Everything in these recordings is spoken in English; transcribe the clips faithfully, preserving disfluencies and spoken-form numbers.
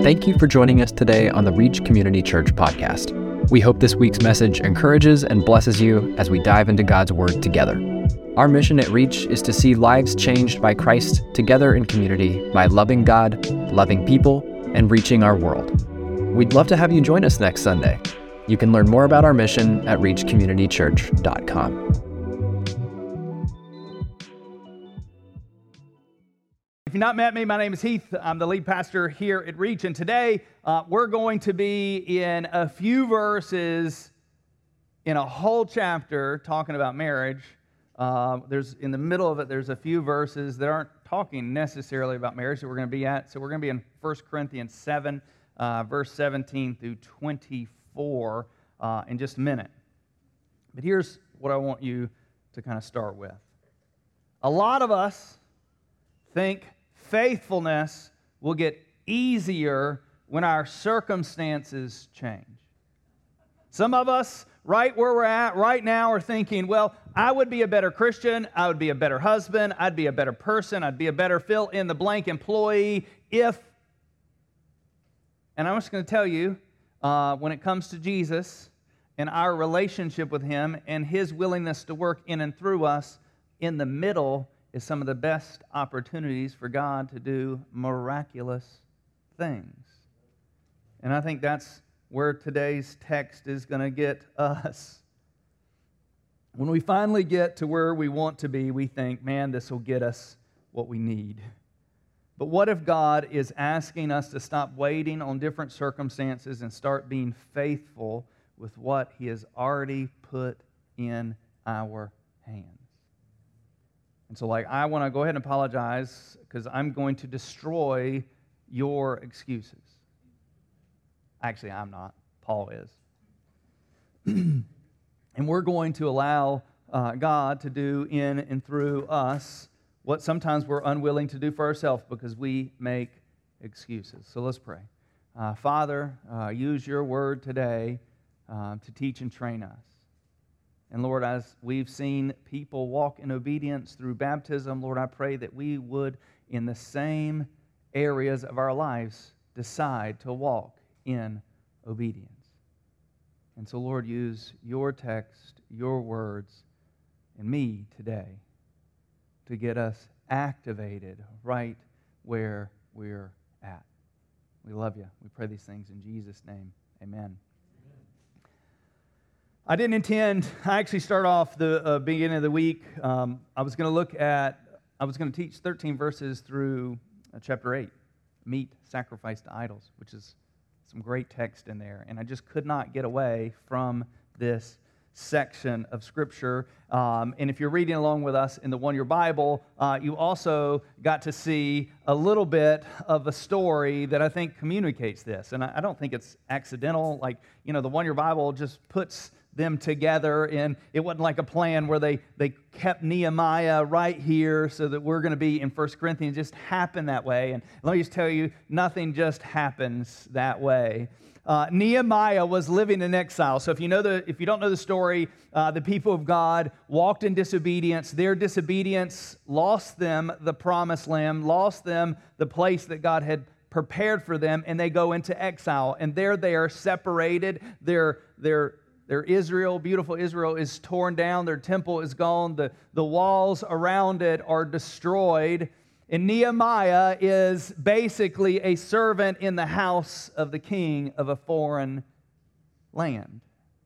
Thank you for joining us today on the Reach Community Church podcast. We hope this week's message encourages and blesses you as we dive into God's Word together. Our mission at Reach is to see lives changed by Christ together in community by loving God, loving people, and reaching our world. We'd love to have you join us next Sunday. You can learn more about our mission at reach community church dot com. If you've not met me, my name is Heath. I'm the lead pastor here at Reach, and today uh, we're going to be in a few verses in a whole chapter talking about marriage. Uh, there's in the middle of it, there's a few verses that aren't talking necessarily about marriage that we're going to be at. So we're going to be in First Corinthians seven, uh, verse seventeen through twenty-four uh, in just a minute. But here's what I want you to kind of start with. A lot of us think faithfulness will get easier when our circumstances change. Some of us, right where we're at right now, are thinking, well, I would be a better Christian, I would be a better husband, I'd be a better person, I'd be a better fill-in-the-blank employee if... And I'm just going to tell you, uh, when it comes to Jesus and our relationship with Him and His willingness to work in and through us, in the middle is some of the best opportunities for God to do miraculous things. And I think that's where today's text is going to get us. When we finally get to where we want to be, we think, man, this will get us what we need. But what if God is asking us to stop waiting on different circumstances and start being faithful with what He has already put in our hands? And so, like, I want to go ahead and apologize because I'm going to destroy your excuses. Actually, I'm not. Paul is. And we're going to allow uh, God to do in and through us what sometimes we're unwilling to do for ourselves because we make excuses. So let's pray. Uh, Father, uh, use your word today uh, to teach and train us. And Lord, as we've seen people walk in obedience through baptism, Lord, I pray that we would, in the same areas of our lives, decide to walk in obedience. And so, Lord, use your text, your words, and me today to get us activated right where we're at. We love you. We pray these things in Jesus' name. Amen. I didn't intend, I actually start off the uh, beginning of the week, um, I was going to look at, I was going to teach thirteen verses through uh, chapter eight, meat sacrificed to idols, which is some great text in there. And I just could not get away from this section of Scripture. Um, and if you're reading along with us in the One Year Bible, uh, you also got to see a little bit of a story that I think communicates this. And I, I don't think it's accidental. Like, you know, the One Year Bible just puts them together, and it wasn't like a plan where they, they kept Nehemiah right here so that we're going to be in First Corinthians. It just happened that way. And let me just tell you, nothing just happens that way. Uh, Nehemiah was living in exile. So if you know the, if you don't know the story, uh, the people of God walked in disobedience. Their disobedience lost them the promised land, lost them the place that God had prepared for them, and they go into exile. And there they are separated. They're they're Their Israel, beautiful Israel, is torn down. Their temple is gone. The, the walls around it are destroyed. And Nehemiah is basically a servant in the house of the king of a foreign land.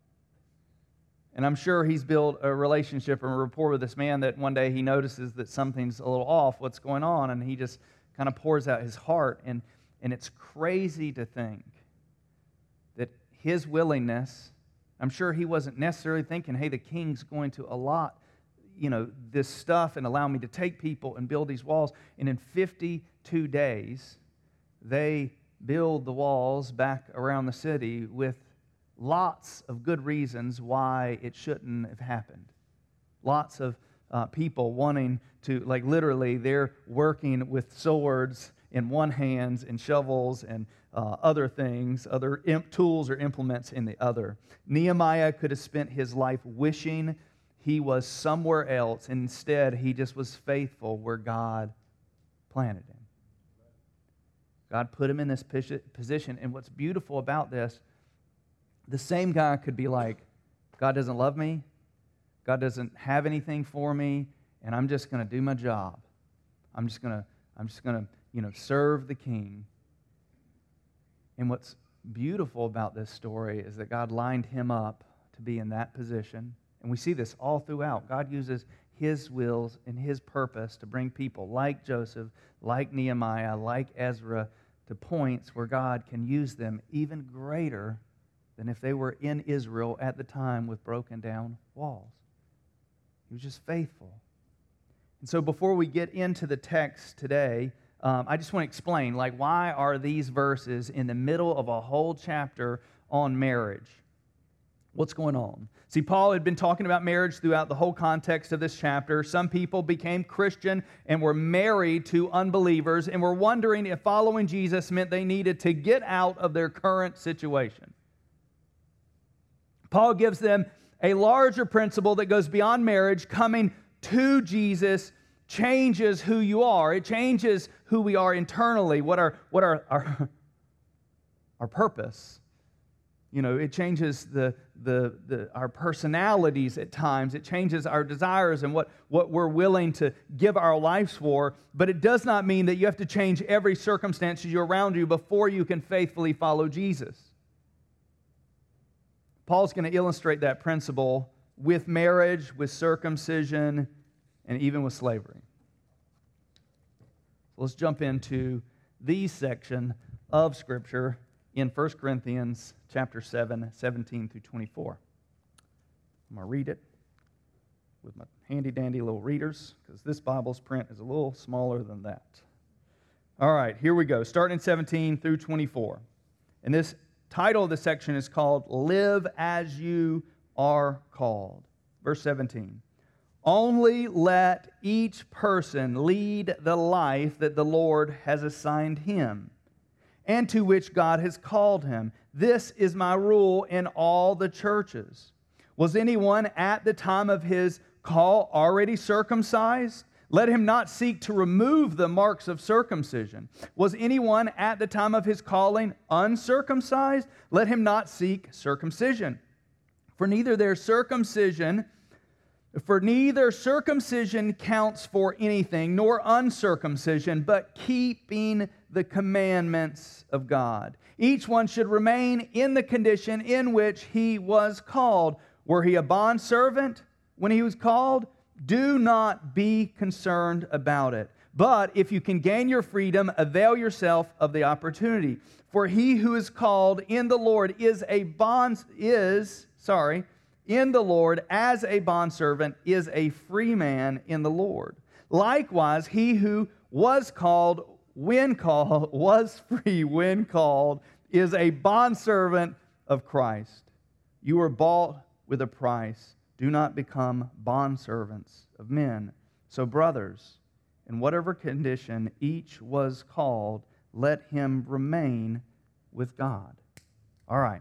And I'm sure he's built a relationship and a rapport with this man that one day he notices that something's a little off, what's going on, and he just kind of pours out his heart. And, and it's crazy to think that his willingness... I'm sure he wasn't necessarily thinking, hey, the king's going to allot, you know, this stuff and allow me to take people and build these walls. And in fifty-two days, they build the walls back around the city with lots of good reasons why it shouldn't have happened. Lots of uh, people wanting to, like literally, they're working with swords in one hand and shovels and uh, other things, other imp- tools or implements in the other. Nehemiah could have spent his life wishing he was somewhere else. And instead, he just was faithful where God planted him. God put him in this position. And what's beautiful about this, the same guy could be like, God doesn't love me, God doesn't have anything for me, and I'm just going to do my job. I'm just going to, I'm just going to, you know, serve the king. And what's beautiful about this story is that God lined him up to be in that position. And we see this all throughout. God uses His wills and His purpose to bring people like Joseph, like Nehemiah, like Ezra, to points where God can use them even greater than if they were in Israel at the time with broken down walls. He was just faithful. And so before we get into the text today, um, I just want to explain, like, why are these verses in the middle of a whole chapter on marriage? What's going on? See, Paul had been talking about marriage throughout the whole context of this chapter. Some people became Christian and were married to unbelievers and were wondering if following Jesus meant they needed to get out of their current situation. Paul gives them a larger principle that goes beyond marriage. Coming to Jesus changes who you are. It changes who we are internally, what our, what our, our, our purpose. You know, it changes the, the, the, our personalities at times. It changes our desires and what, what we're willing to give our lives for. But it does not mean that you have to change every circumstance you're around you before you can faithfully follow Jesus. Paul's going to illustrate that principle with marriage, with circumcision, and even with slavery. Let's jump into the section of Scripture in First Corinthians chapter seven, seventeen through twenty-four. I'm going to read it with my handy-dandy little readers, because this Bible's print is a little smaller than that. All right, here we go, starting in seventeen through twenty-four. And this title of the section is called, Live as You Are Called. Verse seventeen. Only let each person lead the life that the Lord has assigned him, and to which God has called him. This is my rule in all the churches. Was anyone at the time of his call already circumcised? Let him not seek to remove the marks of circumcision. Was anyone at the time of his calling uncircumcised? Let him not seek circumcision. For neither their circumcision For neither circumcision counts for anything, nor uncircumcision, but keeping the commandments of God. Each one should remain in the condition in which he was called. Were he a bondservant when he was called? Do not be concerned about it. But if you can gain your freedom, avail yourself of the opportunity. For he who is called in the Lord is a bond is sorry. in the Lord as a bondservant is a free man in the Lord. Likewise, he who was called when called, was free when called, is a bondservant of Christ. You were bought with a price. Do not become bondservants of men. So, brothers, in whatever condition each was called, let him remain with God. All right.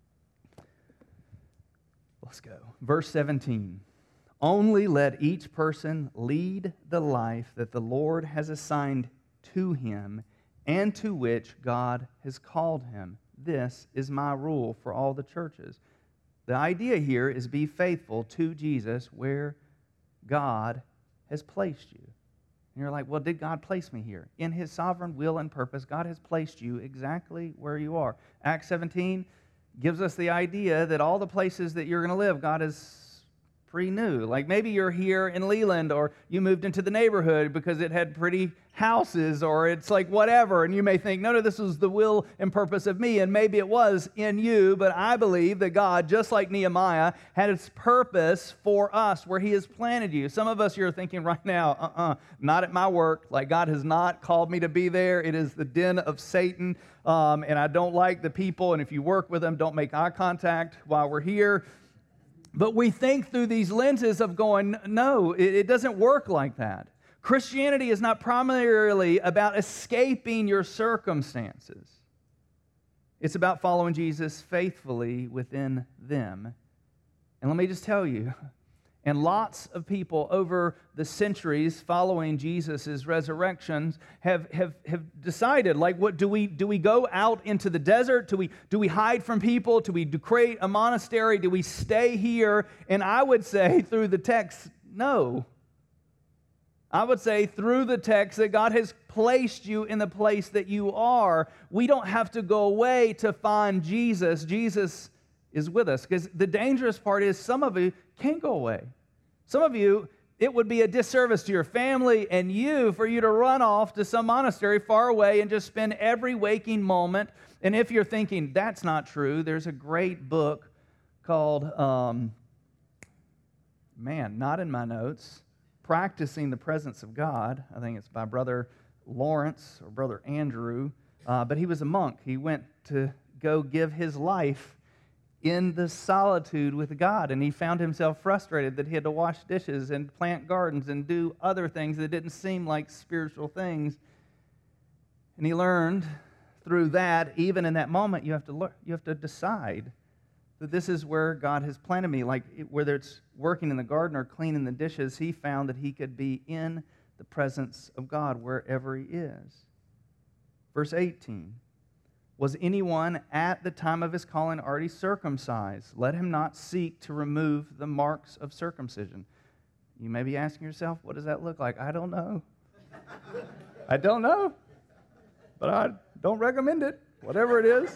Let's go. Verse seventeen. Only let each person lead the life that the Lord has assigned to him and to which God has called him. This is my rule for all the churches. The idea here is be faithful to Jesus where God has placed you. And you're like, well, did God place me here? In His sovereign will and purpose, God has placed you exactly where you are. Acts seventeen gives us the idea that all the places that you're going to live, God is pre-knew. Like maybe you're here in Leland, or you moved into the neighborhood because it had pretty houses, or it's like whatever, and you may think, no, no, this was the will and purpose of me, and maybe it was in you, but I believe that God, just like Nehemiah, had His purpose for us where He has planted you. Some of us, you're thinking right now, uh-uh, not at my work. Like God has not called me to be there. It is the den of Satan, um, and I don't like the people, and if you work with them, don't make eye contact while we're here. But we think through these lenses of going, no, it, it doesn't work like that. Christianity is not primarily about escaping your circumstances. It's about following Jesus faithfully within them. And let me just tell you, And lots of people over the centuries following Jesus' resurrections have, have, have decided, like, what do we do we go out into the desert? Do we do we hide from people? Do we do create a monastery? Do we stay here? And I would say through the text, no. I would say through the text that God has placed you in the place that you are. We don't have to go away to find Jesus. Jesus is with us. Because the dangerous part is some of you can't go away. Some of you, it would be a disservice to your family and you for you to run off to some monastery far away and just spend every waking moment. And if you're thinking that's not true, there's a great book called, um, man, not in my notes, Practicing the Presence of God. I think it's by Brother Lawrence or Brother Andrew. Uh, but he was a monk. He went to go give his life in the solitude with God, and he found himself frustrated that he had to wash dishes and plant gardens and do other things that didn't seem like spiritual things. And he learned through that, even in that moment, you have to learn, you have to decide that this is where God has planted me. Like whether it's working in the garden or cleaning the dishes, he found that he could be in the presence of God wherever he is. Verse eighteen. Was anyone at the time of his calling already circumcised? Let him not seek to remove the marks of circumcision. You may be asking yourself, what does that look like? I don't know. I don't know. But I don't recommend it, whatever it is.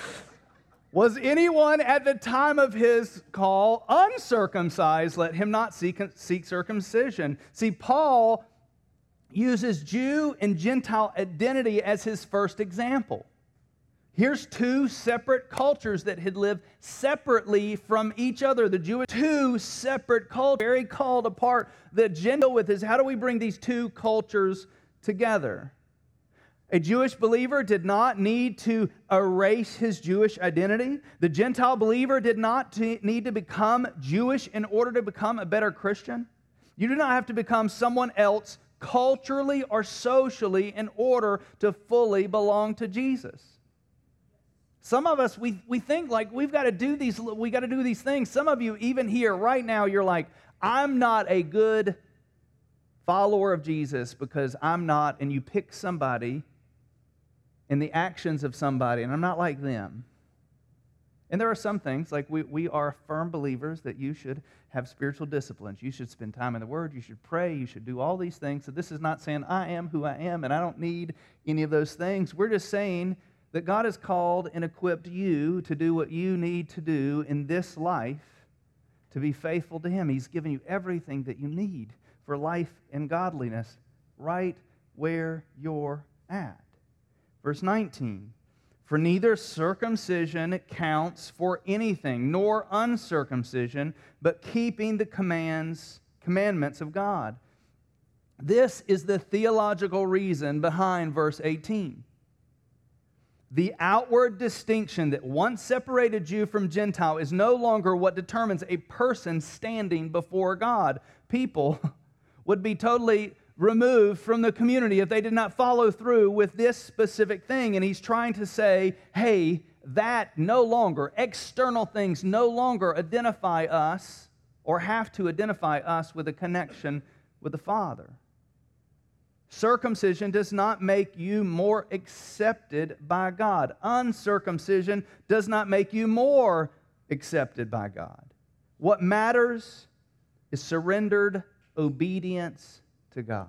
Was anyone at the time of his call uncircumcised? Let him not seek, seek circumcision. See, Paul uses Jew and Gentile identity as his first example. Here's two separate cultures that had lived separately from each other. The Jewish, two separate cultures, very called apart. The Gentile with is how do we bring these two cultures together? A Jewish believer did not need to erase his Jewish identity. The Gentile believer did not t- need to become Jewish in order to become a better Christian. You do not have to become someone else culturally or socially in order to fully belong to Jesus. Some of us, we, we think like we've got to do these, we got to do these things. Some of you, even here right now, you're like, I'm not a good follower of Jesus because I'm not, and you pick somebody in the actions of somebody, and I'm not like them. And there are some things, like we, we are firm believers that you should have spiritual disciplines. You should spend time in the Word. You should pray. You should do all these things. So this is not saying I am who I am, and I don't need any of those things. We're just saying that God has called and equipped you to do what you need to do in this life to be faithful to Him. He's given you everything that you need for life and godliness right where you're at. Verse nineteen, for neither circumcision counts for anything, nor uncircumcision, but keeping the commands, commandments of God. This is the theological reason behind verse eighteen. The outward distinction that once separated Jew from Gentile is no longer what determines a person standing before God. People would be totally removed from the community if they did not follow through with this specific thing. And he's trying to say, hey, that no longer, external things no longer identify us or have to identify us with a connection with the Father. Circumcision does not make you more accepted by God. Uncircumcision does not make you more accepted by God. What matters is surrendered obedience to God.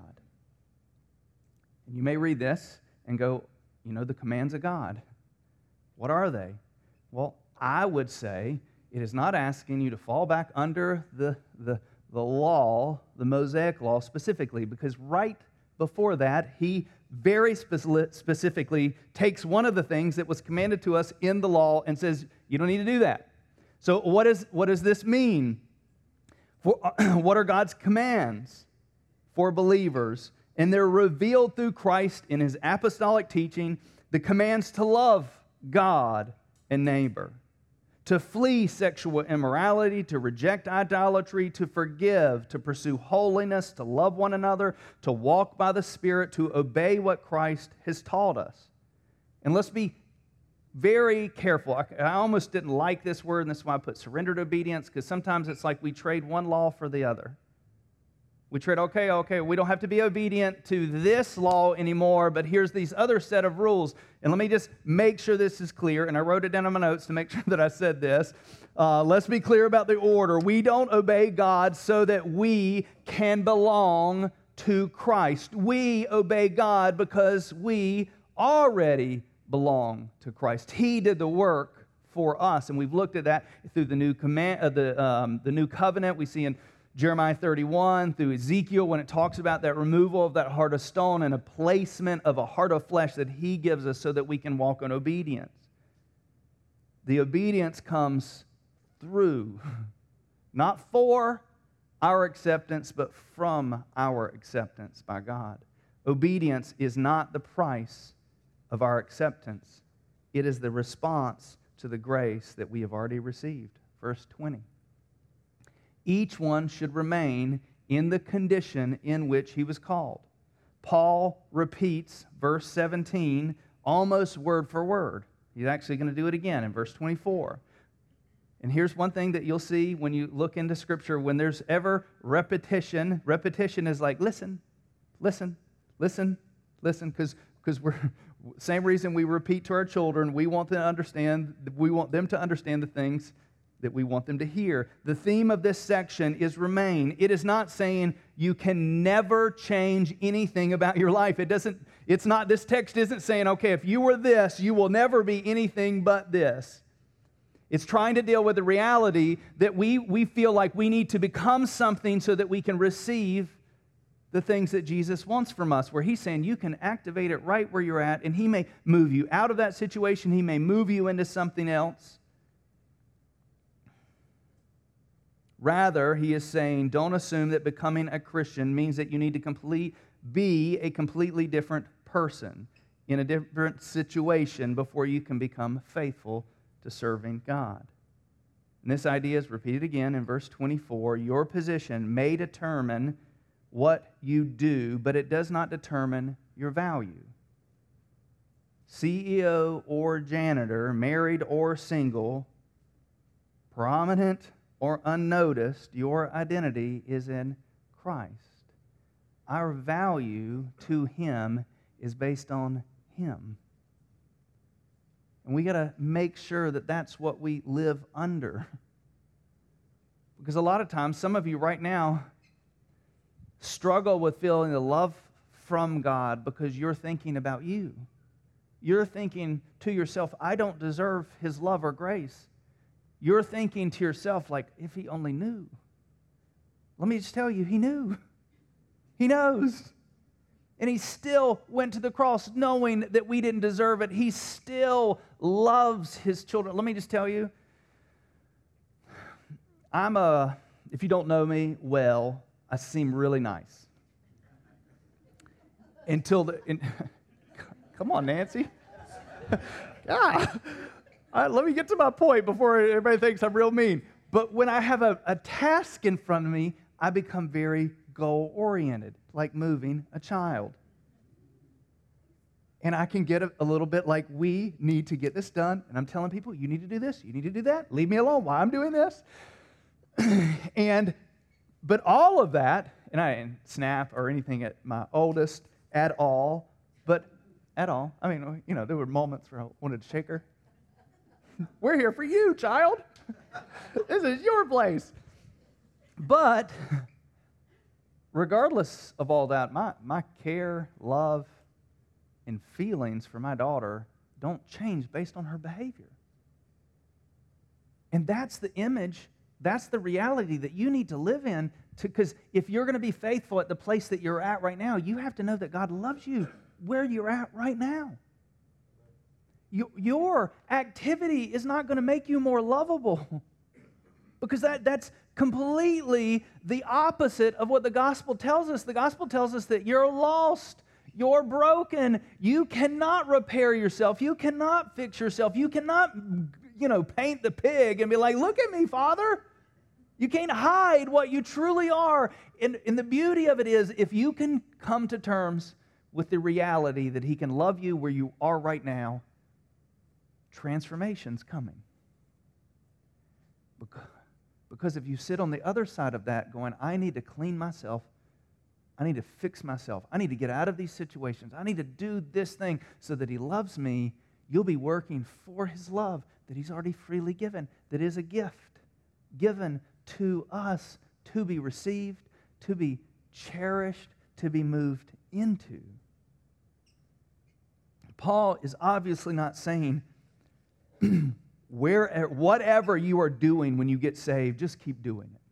And you may read this and go, you know, the commands of God. What are they? Well, I would say it is not asking you to fall back under the, the, the law, the Mosaic law specifically, because right before that, he very specifically takes one of the things that was commanded to us in the law and says, you don't need to do that. So what, is, what does this mean? For, what are God's commands for believers? And they're revealed through Christ in His apostolic teaching, the commands to love God and neighbor, to flee sexual immorality, to reject idolatry, to forgive, to pursue holiness, to love one another, to walk by the Spirit, to obey what Christ has taught us. And let's be very careful. I, I almost didn't like this word, and that's why I put surrendered obedience, because sometimes it's like we trade one law for the other. We trade, okay, okay, we don't have to be obedient to this law anymore, but here's these other set of rules. And let me just make sure this is clear, and I wrote it down in my notes to make sure that I said this. Uh, let's be clear about the order. We don't obey God so that we can belong to Christ. We obey God because we already belong to Christ. He did the work for us, and we've looked at that through the new command, uh, the um, the new covenant. We see in Jeremiah thirty-one, through Ezekiel, when it talks about that removal of that heart of stone and a placement of a heart of flesh that He gives us so that we can walk in obedience. The obedience comes through, not for our acceptance, but from our acceptance by God. Obedience is not the price of our acceptance. It is the response to the grace that we have already received. Verse twenty. Each one should remain in the condition in which he was called. Paul repeats verse seventeen almost word for word. He's actually going to do it again in verse twenty-four. And here's one thing that you'll see when you look into Scripture. When there's ever repetition, repetition is like, listen, listen, listen, listen, because because we're same reason we repeat to our children. We want them to understand, we want them to understand the things that we want them to hear. The theme of this section is remain. It is not saying you can never change anything about your life. It doesn't, it's not, this text isn't saying, okay, if you were this, you will never be anything but this. It's trying to deal with the reality that we, we feel like we need to become something so that we can receive the things that Jesus wants from us, where He's saying you can activate it right where you're at, and He may move you out of that situation. He may move you into something else. Rather, He is saying, don't assume that becoming a Christian means that you need to complete, be a completely different person in a different situation before you can become faithful to serving God. And this idea is repeated again in verse twenty-four. Your position may determine what you do, but it does not determine your value. C E O or janitor, married or single, prominent or unnoticed, your identity is in Christ. Our value to Him is based on Him. And we got to make sure that that's what we live under. Because a lot of times, some of you right now struggle with feeling the love from God because you're thinking about you. You're thinking to yourself, I don't deserve His love or grace. You're thinking to yourself, like, if He only knew. Let me just tell you, He knew. He knows. And He still went to the cross knowing that we didn't deserve it. He still loves His children. Let me just tell you, I'm a, if you don't know me well, I seem really nice. Until the, in, come on, Nancy. ah. All right, let me get to my point before everybody thinks I'm real mean. But when I have a, a task in front of me, I become very goal-oriented, like moving a child. And I can get a, a little bit like, we need to get this done. And I'm telling people, you need to do this, you need to do that. Leave me alone while I'm doing this. and, but all of that, and I didn't snap or anything at my oldest at all, but at all. I mean, you know, there were moments where I wanted to shake her. We're here for you, child. This is your place. But regardless of all that, my, my care, love, and feelings for my daughter don't change based on her behavior. And that's the image, that's the reality that you need to live in, because if you're going to be faithful at the place that you're at right now, you have to know that God loves you where you're at right now. Your activity is not going to make you more lovable, because that, that's completely the opposite of what the gospel tells us. The gospel tells us that you're lost, you're broken, you cannot repair yourself, you cannot fix yourself, you cannot, you know, paint the pig and be like, look at me, Father. You can't hide what you truly are. And, and the beauty of it is, if you can come to terms with the reality that He can love you where you are right now, transformation's coming. Because if you sit on the other side of that going, I need to clean myself, I need to fix myself, I need to get out of these situations, I need to do this thing so that He loves me, you'll be working for His love that He's already freely given, that is a gift given to us to be received, to be cherished, to be moved into. Paul is obviously not saying, where, whatever you are doing when you get saved, just keep doing it.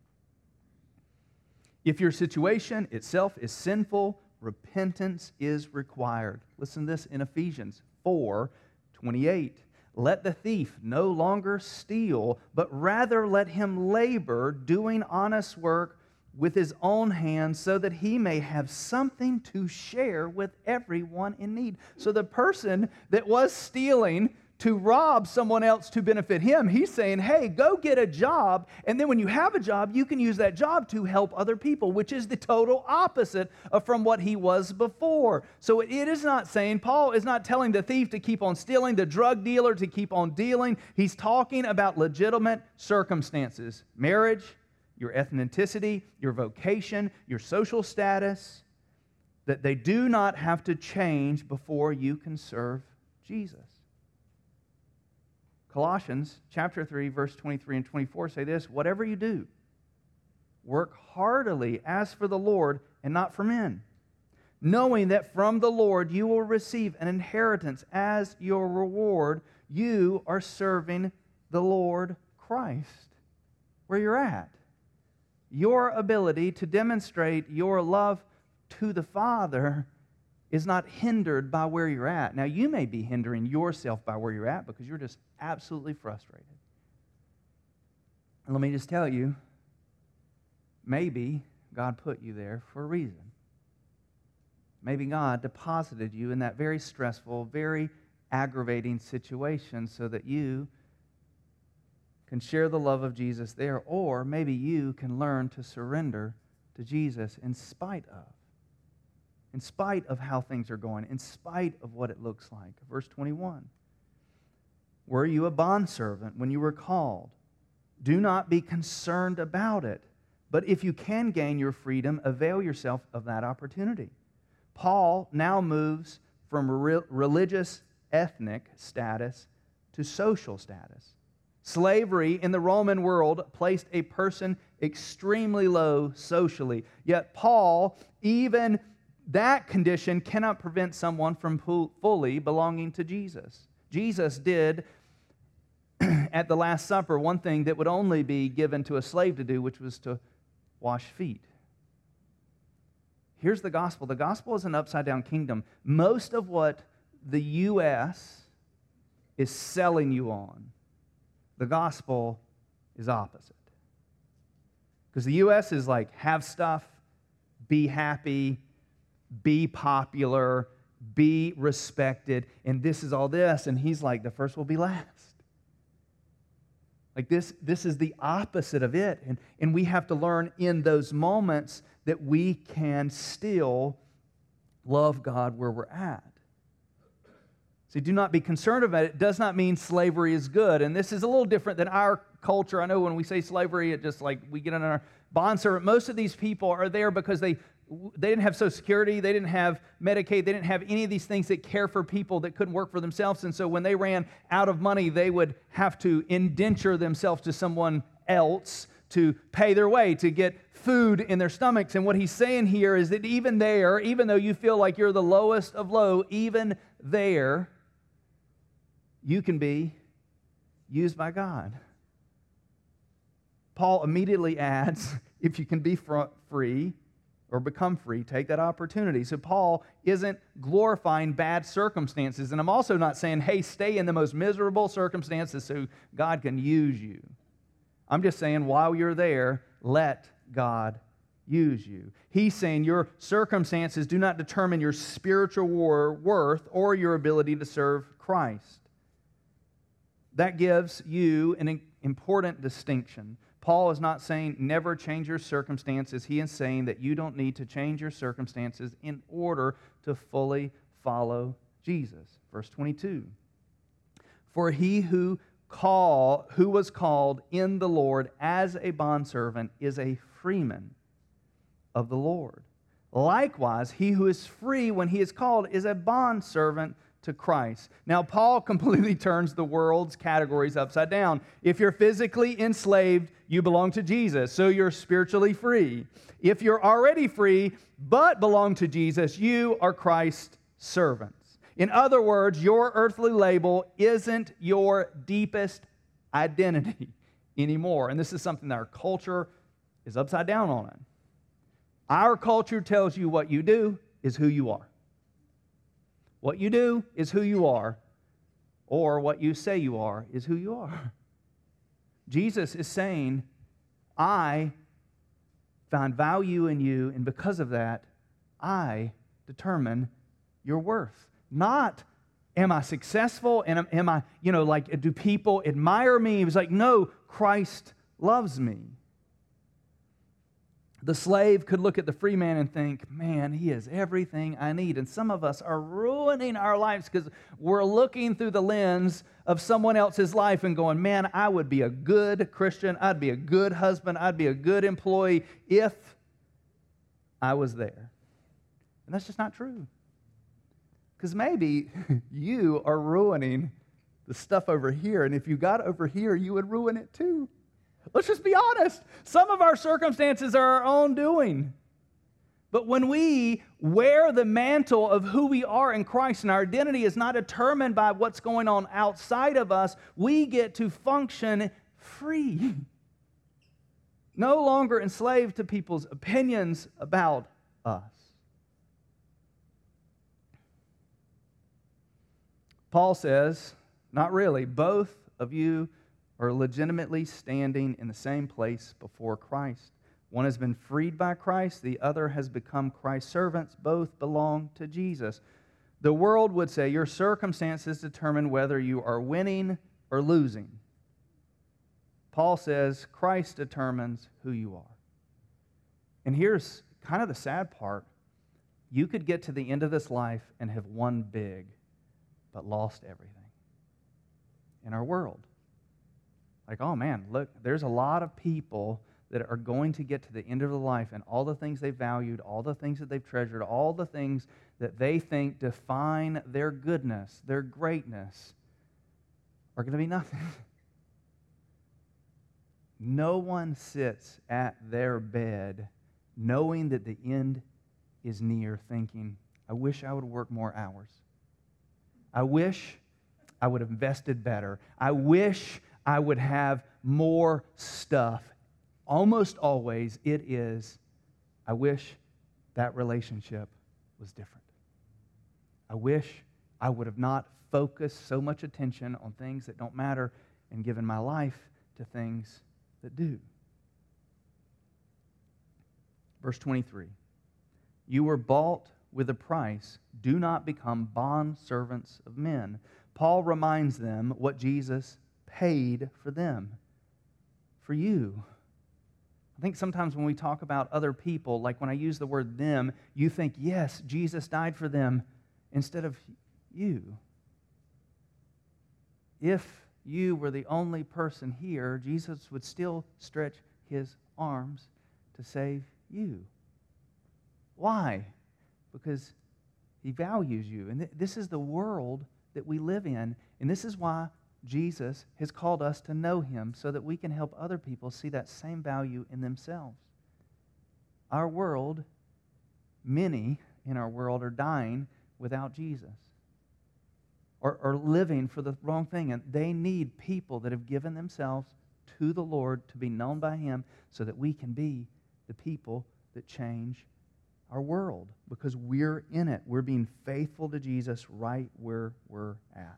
If your situation itself is sinful, repentance is required. Listen to this in Ephesians four twenty-eight. Let the thief no longer steal, but rather let him labor, doing honest work with his own hands, so that he may have something to share with everyone in need. So the person that was stealing to rob someone else to benefit him, he's saying, hey, go get a job, and then when you have a job, you can use that job to help other people, which is the total opposite of from what he was before. So it is not saying, Paul is not telling the thief to keep on stealing, the drug dealer to keep on dealing. He's talking about legitimate circumstances, marriage, your ethnicity, your vocation, your social status, that they do not have to change before you can serve Jesus. Colossians chapter three, verse twenty-three and twenty-four say this, whatever you do, work heartily as for the Lord and not for men, knowing that from the Lord you will receive an inheritance as your reward. You are serving the Lord Christ where you're at. Your ability to demonstrate your love to the Father is not hindered by where you're at. Now, you may be hindering yourself by where you're at because you're just absolutely frustrated. And let me just tell you, maybe God put you there for a reason. Maybe God deposited you in that very stressful, very aggravating situation so that you can share the love of Jesus there, or maybe you can learn to surrender to Jesus in spite of. In spite of how things are going, in spite of what it looks like. Verse twenty-one. Were you a bondservant when you were called? Do not be concerned about it. But if you can gain your freedom, avail yourself of that opportunity. Paul now moves from re- religious, ethnic status to social status. Slavery in the Roman world placed a person extremely low socially. Yet Paul, even that condition cannot prevent someone from fully belonging to Jesus. Jesus did at the Last Supper one thing that would only be given to a slave to do, which was to wash feet. Here's the gospel. The gospel is an upside-down kingdom. Most of what the U S is selling you on, the gospel is opposite. Because the U S is like, have stuff, be happy, be popular, be respected, and this is all this, and he's like, the first will be last. Like this, this is the opposite of it, and, and we have to learn in those moments that we can still love God where we're at. See, do not be concerned about it. It does not mean slavery is good, and this is a little different than our culture. I know when we say slavery, it just like we get on our bondservant. Most of these people are there because they They didn't have Social Security, they didn't have Medicaid, they didn't have any of these things that care for people that couldn't work for themselves. And so when they ran out of money, they would have to indenture themselves to someone else to pay their way, to get food in their stomachs. And what he's saying here is that even there, even though you feel like you're the lowest of low, even there, you can be used by God. Paul immediately adds, if you can be free, or become free, take that opportunity. So Paul isn't glorifying bad circumstances. And I'm also not saying, hey, stay in the most miserable circumstances so God can use you. I'm just saying, while you're there, let God use you. He's saying your circumstances do not determine your spiritual worth or your ability to serve Christ. That gives you an important distinction. Paul is not saying never change your circumstances. He is saying that you don't need to change your circumstances in order to fully follow Jesus. Verse twenty-two. For he who call who was called in the Lord as a bondservant is a freeman of the Lord. Likewise, he who is free when he is called is a bondservant to Christ. Now, Paul completely turns the world's categories upside down. If you're physically enslaved, you belong to Jesus, so you're spiritually free. If you're already free but belong to Jesus, you are Christ's servants. In other words, your earthly label isn't your deepest identity anymore. And this is something that our culture is upside down on it. Our culture tells you what you do is who you are. What you do is who you are, or what you say you are is who you are. Jesus is saying, I found value in you, and because of that, I determine your worth. Not, am I successful, and am, am I, you know, like, do people admire me? He was like, no, Christ loves me. The slave could look at the free man and think, man, he has everything I need. And some of us are ruining our lives because we're looking through the lens of someone else's life and going, man, I would be a good Christian. I'd be a good husband. I'd be a good employee if I was there. And that's just not true. Because maybe you are ruining the stuff over here. And if you got over here, you would ruin it too. Let's just be honest. Some of our circumstances are our own doing. But when we wear the mantle of who we are in Christ and our identity is not determined by what's going on outside of us, we get to function free. No longer enslaved to people's opinions about us. Paul says, not really, both of you are legitimately standing in the same place before Christ. One has been freed by Christ, the other has become Christ's servants. Both belong to Jesus. The world would say your circumstances determine whether you are winning or losing. Paul says Christ determines who you are. And here's kind of the sad part. You could get to the end of this life and have won big, but lost everything in our world. Like, oh man, look, there's a lot of people that are going to get to the end of their life and all the things they valued, all the things that they've treasured, all the things that they think define their goodness, their greatness, are going to be nothing. No one sits at their bed knowing that the end is near, thinking, I wish I would work more hours. I wish I would have invested better. I wish I would have more stuff. Almost always it is, I wish that relationship was different. I wish I would have not focused so much attention on things that don't matter and given my life to things that do. Verse twenty-three, you were bought with a price. Do not become bondservants of men. Paul reminds them what Jesus paid for them, for you. I think sometimes when we talk about other people, like when I use the word them, you think, yes, Jesus died for them instead of you. If you were the only person here, Jesus would still stretch his arms to save you. Why? Because he values you. And th- this is the world that we live in. And this is why Jesus has called us to know him so that we can help other people see that same value in themselves. Our world, many in our world are dying without Jesus or, or living for the wrong thing. And they need people that have given themselves to the Lord to be known by him so that we can be the people that change our world because we're in it. We're being faithful to Jesus right where we're at.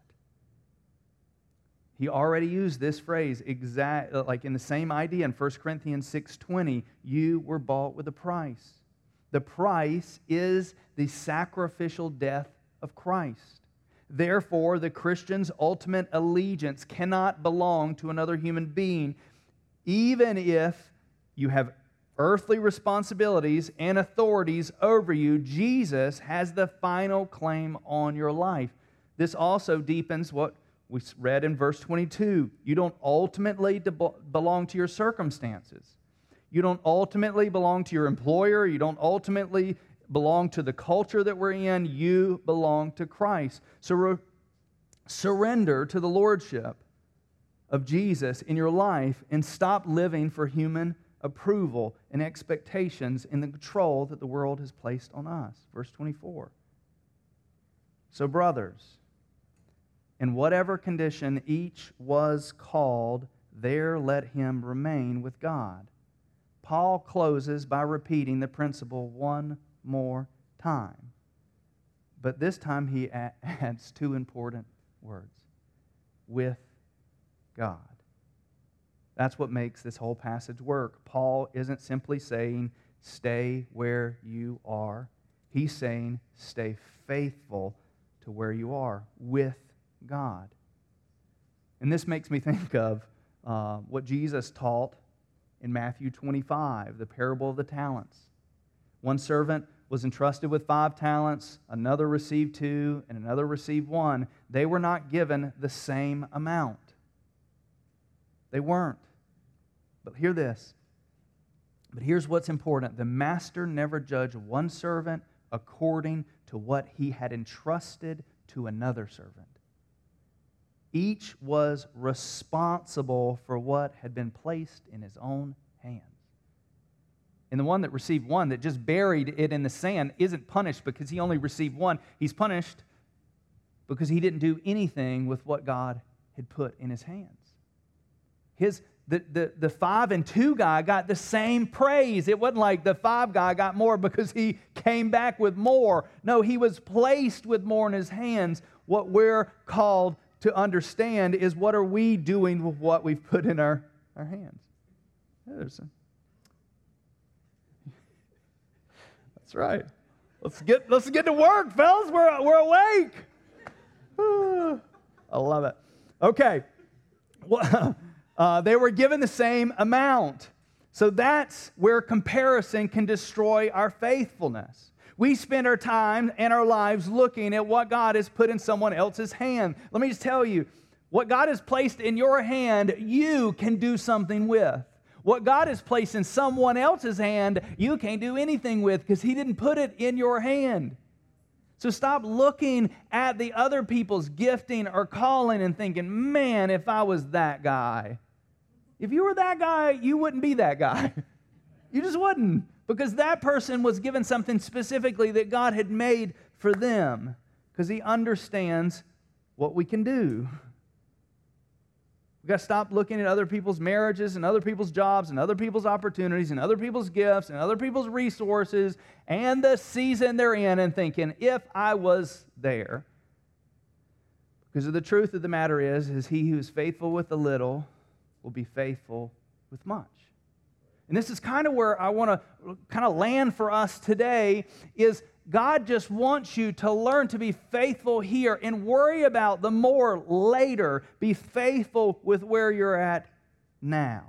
He already used this phrase exact, like in the same idea in First Corinthians six twenty. You were bought with a price. The price is the sacrificial death of Christ. Therefore, the Christian's ultimate allegiance cannot belong to another human being, even if you have earthly responsibilities and authorities over you. Jesus has the final claim on your life. This also deepens what We read in verse twenty-two, you don't ultimately de- belong to your circumstances. You don't ultimately belong to your employer. You don't ultimately belong to the culture that we're in. You belong to Christ. So re- surrender to the lordship of Jesus in your life and stop living for human approval and expectations in the control that the world has placed on us. Verse twenty-four. So brothers, in whatever condition each was called, there let him remain with God. Paul closes by repeating the principle one more time. But this time he adds two important words. With God. That's what makes this whole passage work. Paul isn't simply saying, stay where you are. He's saying, stay faithful to where you are with God. And this makes me think of uh, what Jesus taught in Matthew twenty-five, the parable of the talents. One servant was entrusted with five talents, another received two, and another received one. They were not given the same amount. They weren't. But hear this. But here's what's important. The master never judged one servant according to what he had entrusted to another servant. Each was responsible for what had been placed in his own hands. And the one that received one, that just buried it in the sand, isn't punished because he only received one. He's punished because he didn't do anything with what God had put in his hands. His, the, the, the five and two guy got the same praise. It wasn't like the five guy got more because he came back with more. No, he was placed with more in his hands. What we're called to understand is, what are we doing with what we've put in our, our hands? There's a, that's right. Let's get let's get to work, fellas. We're we're awake. I love it. Okay. Well, uh, they were given the same amount. So that's where comparison can destroy our faithfulness. We spend our time and our lives looking at what God has put in someone else's hand. Let me just tell you, what God has placed in your hand, you can do something with. What God has placed in someone else's hand, you can't do anything with because He didn't put it in your hand. So stop looking at the other people's gifting or calling and thinking, man, if I was that guy. If you were that guy, you wouldn't be that guy. You just wouldn't. Because that person was given something specifically that God had made for them. Because He understands what we can do. We've got to stop looking at other people's marriages and other people's jobs and other people's opportunities and other people's gifts and other people's resources and the season they're in and thinking, if I was there. Because the truth of the matter is, is he who is faithful with the little will be faithful with much. And this is kind of where I want to kind of land for us today, is God just wants you to learn to be faithful here and worry about the more later. Be faithful with where you're at now.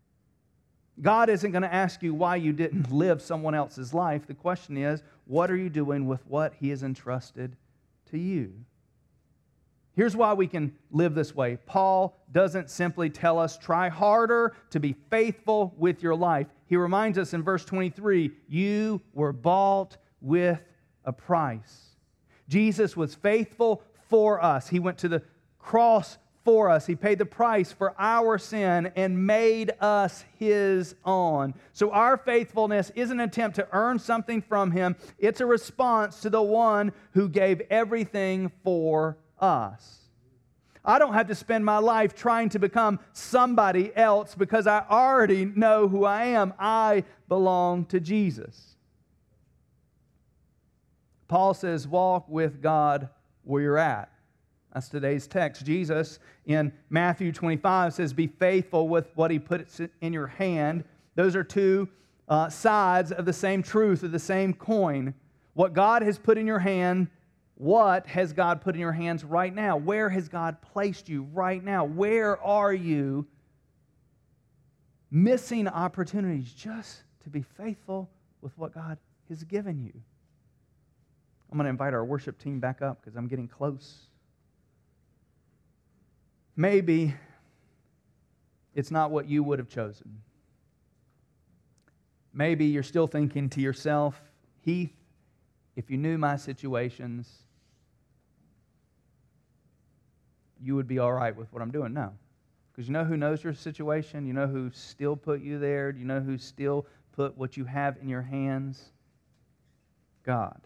God isn't going to ask you why you didn't live someone else's life. The question is, what are you doing with what He has entrusted to you? Here's why we can live this way. Paul doesn't simply tell us, try harder to be faithful with your life. He reminds us in verse twenty-three, you were bought with a price. Jesus was faithful for us. He went to the cross for us. He paid the price for our sin and made us His own. So our faithfulness isn't an attempt to earn something from Him. It's a response to the one who gave everything for us. I don't have to spend my life trying to become somebody else because I already know who I am. I belong to Jesus. Paul says, walk with God where you're at. That's today's text. Jesus in Matthew twenty-five says, be faithful with what He puts in your hand. Those are two uh, sides of the same truth, of the same coin. What God has put in your hand, what has God put in your hands right now? Where has God placed you right now? Where are you missing opportunities just to be faithful with what God has given you? I'm going to invite our worship team back up because I'm getting close. maybe it's not what you would have chosen. Maybe you're still thinking to yourself, Heath, if you knew my situations, you would be all right with what I'm doing. No. Because you know who knows your situation? You know who still put you there? Do you know who still put what you have in your hands? God.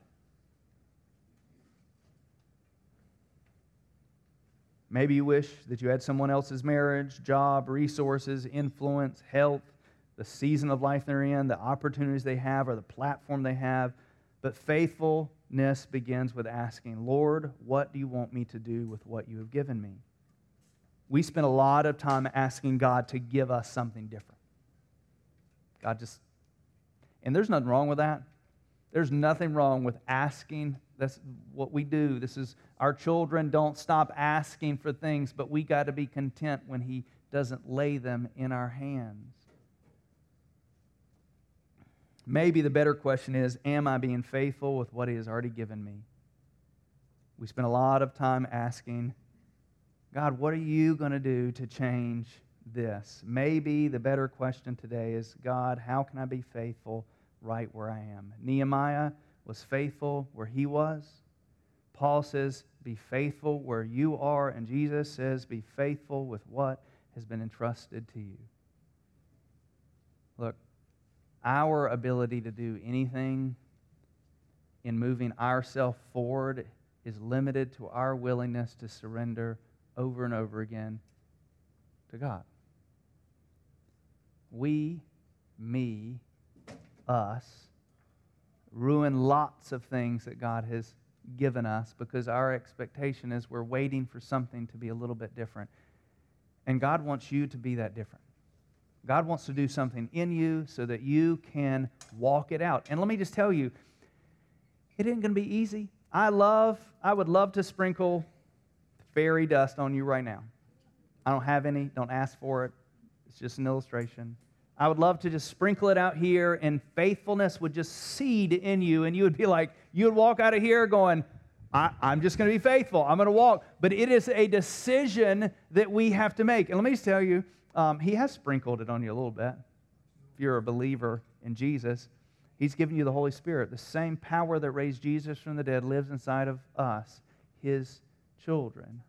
Maybe you wish that you had someone else's marriage, job, resources, influence, health, the season of life they're in, the opportunities they have, or the platform they have. But faithfulness begins with asking, Lord, what do you want me to do with what you have given me? We spend a lot of time asking God to give us something different. God just, and there's nothing wrong with that. There's nothing wrong with asking. That's what we do. This is, our children don't stop asking for things, but we got to be content when He doesn't lay them in our hands. Maybe the better question is, am I being faithful with what He has already given me? We spend a lot of time asking, God, what are you going to do to change this? Maybe the better question today is, God, how can I be faithful right where I am? Nehemiah was faithful where he was. Paul says, be faithful where you are. And Jesus says, be faithful with what has been entrusted to you. Look, our ability to do anything in moving ourselves forward is limited to our willingness to surrender over and over again to God. We, me, us, ruin lots of things that God has given us because our expectation is we're waiting for something to be a little bit different. And God wants you to be that different. God wants to do something in you so that you can walk it out. And let me just tell you, it ain't going to be easy. I love, I would love to sprinkle fairy dust on you right now. I don't have any. Don't ask for it. It's just an illustration. I would love to just sprinkle it out here, and faithfulness would just seed in you, and you would be like, you would walk out of here going, I, I'm just going to be faithful. I'm going to walk. But it is a decision that we have to make. And let me just tell you, um, He has sprinkled it on you a little bit. If you're a believer in Jesus, He's given you the Holy Spirit. The same power that raised Jesus from the dead lives inside of us, His children.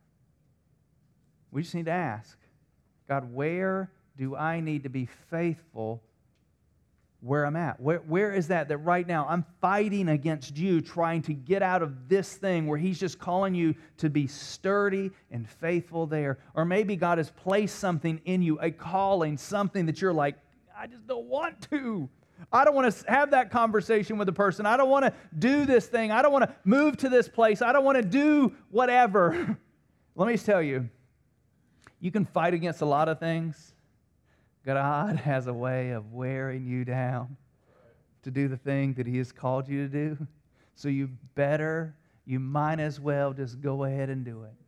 We just need to ask, God, where do I need to be faithful where I'm at? Where, where is that that right now I'm fighting against you, trying to get out of this thing where He's just calling you to be sturdy and faithful there? Or maybe God has placed something in you, a calling, something that you're like, I just don't want to. I don't want to have that conversation with a person. I don't want to do this thing. I don't want to move to this place. I don't want to do whatever. Let me just tell you, you can fight against a lot of things. God has a way of wearing you down to do the thing that He has called you to do. So you better, you might as well just go ahead and do it.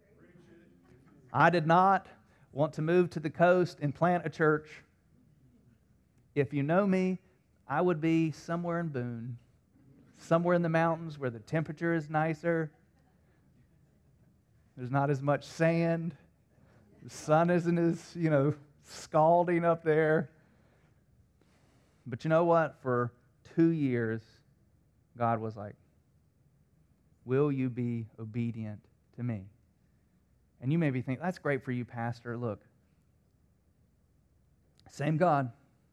I did not want to move to the coast and plant a church. If you know me, I would be somewhere in Boone, somewhere in the mountains where the temperature is nicer. There's not as much sand. The sun isn't as, you know, scalding up there. But you know what? For two years, God was like, will you be obedient to me? And you may be thinking, that's great for you, Pastor. Look, same God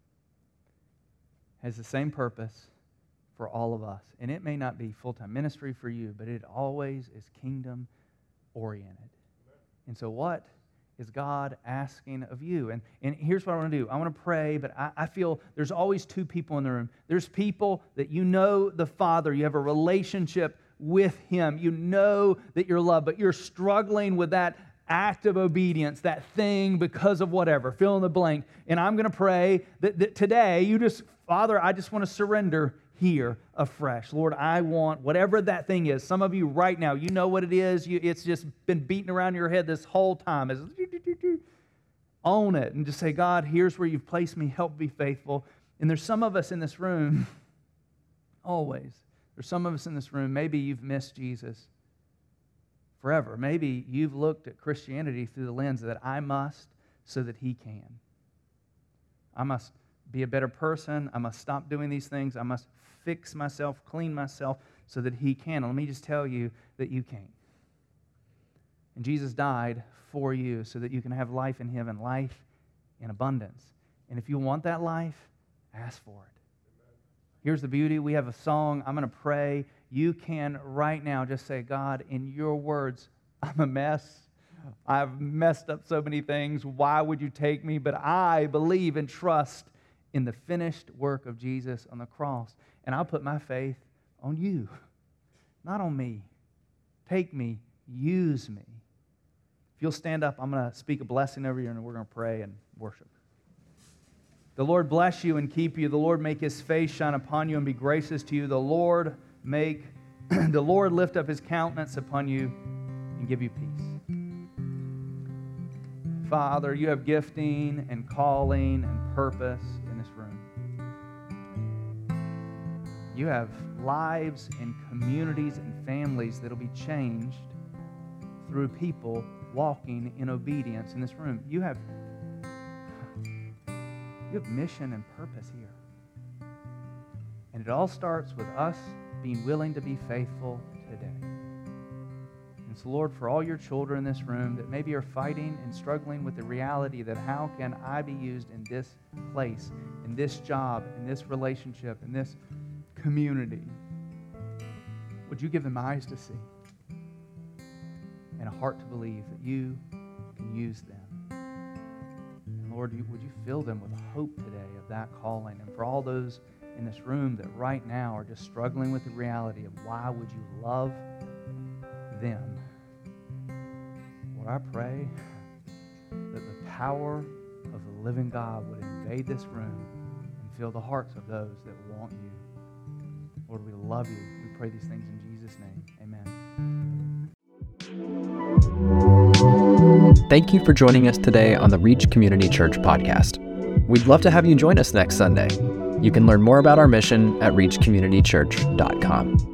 has the same purpose for all of us. And it may not be full-time ministry for you, but it always is kingdom-oriented. And so what is God asking of you? And, and here's what I want to do. I want to pray, but I, I feel there's always two people in the room. There's people that you know the Father. You have a relationship with Him. You know that you're loved, but you're struggling with that act of obedience, that thing because of whatever, fill in the blank. And I'm going to pray that, that today you just, Father, I just want to surrender here afresh. Lord, I want whatever that thing is. Some of you right now, you know what it is. You, it's just been beating around your head this whole time. It's, own it and just say, God, here's where you've placed me. Help be faithful. And there's some of us in this room, always, there's some of us in this room, maybe you've missed Jesus forever. Maybe you've looked at Christianity through the lens that I must so that He can. I must be a better person. I must stop doing these things. I must fix myself, clean myself so that He can. Let me just tell you that you can't. And Jesus died for you so that you can have life in Him and life in abundance. And if you want that life, ask for it. Here's the beauty. We have a song. I'm going to pray. You can right now just say, God, in your words, I'm a mess. I've messed up so many things. Why would you take me? But I believe and trust in the finished work of Jesus on the cross. And I'll put my faith on you, not on me. Take me. Use me. If you'll stand up, I'm going to speak a blessing over you, and we're going to pray and worship. The Lord bless you and keep you. The Lord make His face shine upon you and be gracious to you. The Lord make, the Lord lift up His countenance upon you and give you peace. Father, you have gifting and calling and purpose in this room. You have lives and communities and families that will be changed through people walking in obedience in this room. You have You have mission and purpose here. And it all starts with us being willing to be faithful today. And so, Lord, for all your children in this room that maybe are fighting and struggling with the reality that how can I be used in this place, in this job, in this relationship, in this community, would you give them eyes to see and a heart to believe that you can use them? Lord, would you fill them with hope today of that calling? And for all those in this room that right now are just struggling with the reality of why would you love them? Lord, I pray that the power of the living God would invade this room and fill the hearts of those that want you. Lord, we love you. We pray these things in Jesus' name. Amen. Thank you for joining us today on the Reach Community Church podcast. We'd love to have you join us next Sunday. You can learn more about our mission at reach community church dot com.